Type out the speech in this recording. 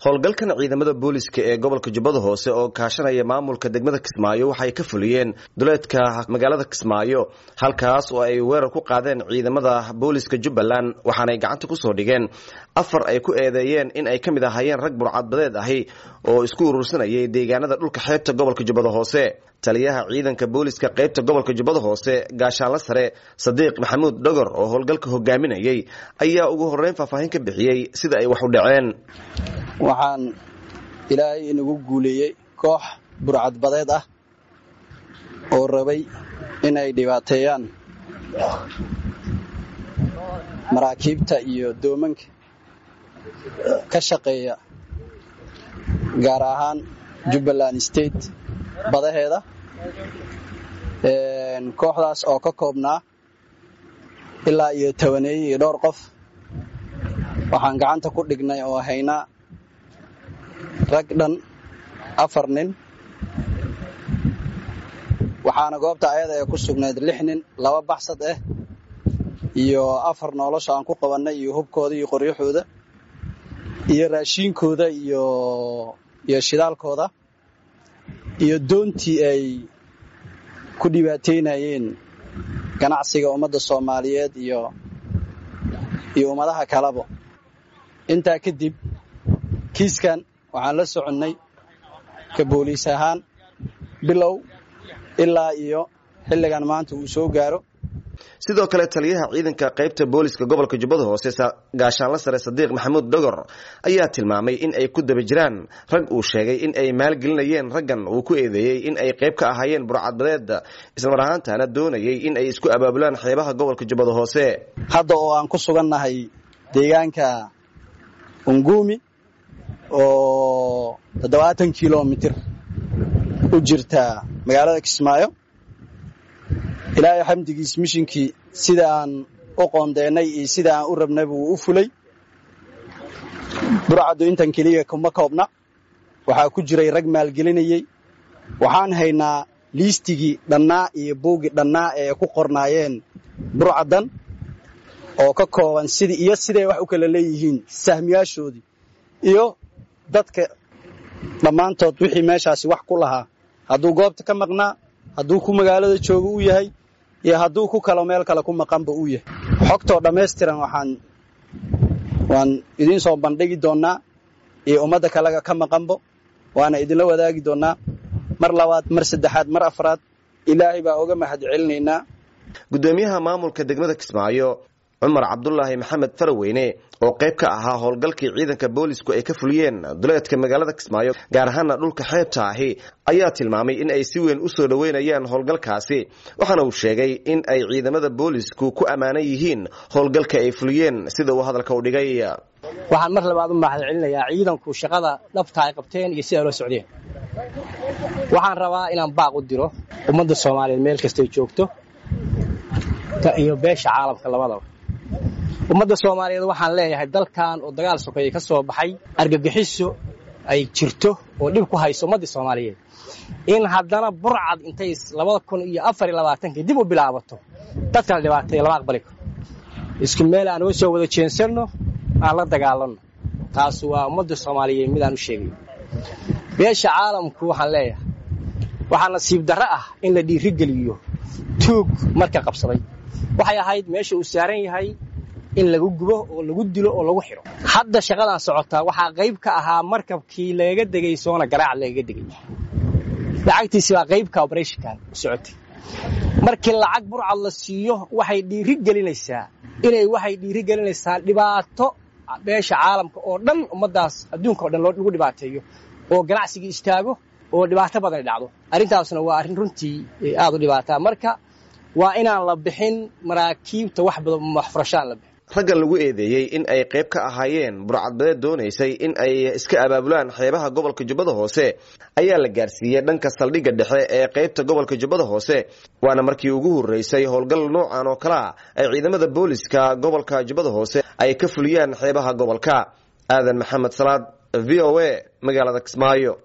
howlgalkan ciidamada booliska ee gobolka Jubbada Hoose oo kaashanaya maamulka degmada Kismaayo waxay ka fuliyeen duleedka magaalada Kismaayo halkaas oo ay weerar ku qaadeen ciidamada booliska Jubbaland waxaana ay gacanta ku soo dhigeen afar ay ku eedeeyeen in ay kamid ahaayeen rag burcadbadeed ahi oo isku urursanayay deegaanada dhulka xeebta gobolka Jubbada Hoose taliyaha ciidanka booliska qaybta gobolka Jubbada Hoose gaashaanle sare Sadiq Maxamuud Dogor oo howlgalka hogaaminayay ayaa ugu horeyn faahfaahin ka bixiyay sida ay wax u dhaceen waxaan ilaahay inagu guuleeyay koox burcadbadeed ah oo rabay inay dhibaateeyaan maraakiibta iyo doomanka ka shaqeeya gaar ahaan Jubbaland State badaheeda kooxdaas oo ka koobnaa ilaa iyo 10 iyo dhowr qof waxaan gacanta ku dhignay oo haynaa rag dhan 4 nin waxaana goobta ayada ay ku sugnayd 6 nin 2 baxsad ah iyo 4 nolosha aan ku qabanay iyo hubkooda iyo qoryaxooda iyo raashinkooda iyo shidaalkooda iyo doontii ay ku dhibaateynayeen ganacsiga ummadda Soomaaliyeed iyo ummadaha kalaba inta kadib kiiskan waxaan la soconay ka booliis ahaan bilow ilaa iyo xilligan maanta uu soo gaaro sidoo kale taliyaha ciidanka qaybta booliska gobolka Jubbada Hoose gaashaanle sare Sadiq Maxamuud Dogor ayaa tilmaamay in ay ku daba jiraan rag uu sheegay in ay maalgelinayeen raggan uu ku eedeeyay in ay qayb ka ahaayeen burcadbadeed isla mar ahaantaana doonayay in ay isku abaabulaan xeebaha gobolka Jubbada Hoose hadda oo aan ku sugannahay deegaanka Ungumi oo 70 kiiloomitir u jirta magaalada Kismaayo ilaahay xamdigiis mishinkii sida aan u qoondeynay iyo sida aan u rabnay buu u fulay burcadu intan kaliya kuma koobna waxa ku jiray rag maalgelinayay waxaan haynaa liistigii dhannaa iyo buugi dhannaa ee ku qornaayeen burcadan oo ka kooban sidii wax u kala leeyihiin sahmiyaashoodii iyo dadka dhamaantood wixii meeshaasi wax ku lahaa hadduu goobta ka maqnaa hadduu ku magaalada joogo u yahay iyo hadduu ku kala meel kale ku maqanba u yahay xogtoo dhammaystiran waan idin soo bandhigi doonaa iyo ummadda kale ka maqanbo waana idinla wadaagi doonaa mar labaad mar saddexaad mar afraad ilaahay baa uga mahad celinaynaa gudoomiyaha maamulka degmada Kismaayo Umar Abdullaahi Maxamed Faraweyne oo qayb ka ahaa howlgalkii ciidanka boolisku ay ka fuliyeen duleedka magaalada Kismaayo gaar ahaan dhulka xeebta ahi ayaa tilmaamay in ay si weyn u soo dhaweynayaan howlgalkaasi waxaana uu sheegay in ay ciidamada boolisku ku amaanan yihiin howlgalka ay fuliyeen sida uu hadalka u dhigay waxaan mar labaad u mahad celinayaa ciidanku shaqada dhabta ay qabteen iyo sida loo socdeen waxaan rabaa inaan baaq u diro ummadda Soomaaliyeed meel kasta ay joogto iyo beesha caalamka labadaba ummadda Soomaaliyeed waxaan leeyahay dalkan oo dagaal sokeeye ka soo baxay argagixiso ay jirto oo dhib ku hayso ummadda Soomaaliyeed in haddana burcad intay 2024 dib u bilaabato dadka dhibaateey lama aqbali karo isku meel aan soo wada jeensano aan la dagaalano taas waa ummadda Soomaaliyeed mid aan u sheegay beesha caalamku waxaan leeyahay waxaa nasiib darro ah in la dhiirigeliyo tuug marka qabsaday waxay ahayd meesha uu saaran yahay in lagu gubo oo lagu dilo oo lagu xiro hadda shaqadan socota waxa qayb ka ahaa markabkii laga degay soona garaac laga degay lacagtiisa waa qayb ka operation socotay markii lacag burcad la siiyo waxay dhiirigelinaysaa dhibaato beesha caalamka oo dhan ummadaas adduunka oo dhan lagu dhibaateeyo oo ganacsiga istaago oo dhibaato badan dhacdo arintaasna waa arin runtii aad u dhibaata marka waa inaan la bixin maraakiibta wax badan maxfurashaan la bixin raggan lagu eedeeyay in ay qayb ka ahaayeen burcadbadeed doonaysay in ay iska abaabulaan xeebaha gobolka Jubbada Hoose ayaa la gaarsiiyay dhanka saldhigga dhexe ee qaybta gobolka Jubbada Hoose waana markii ugu horeysay howlgal noocan oo kala ay ciidamada booliska gobolka Jubbada Hoose ay ka fuliyaan xeebaha gobolka Aadan Maxamed Salaad VOA magaalada Kismaayo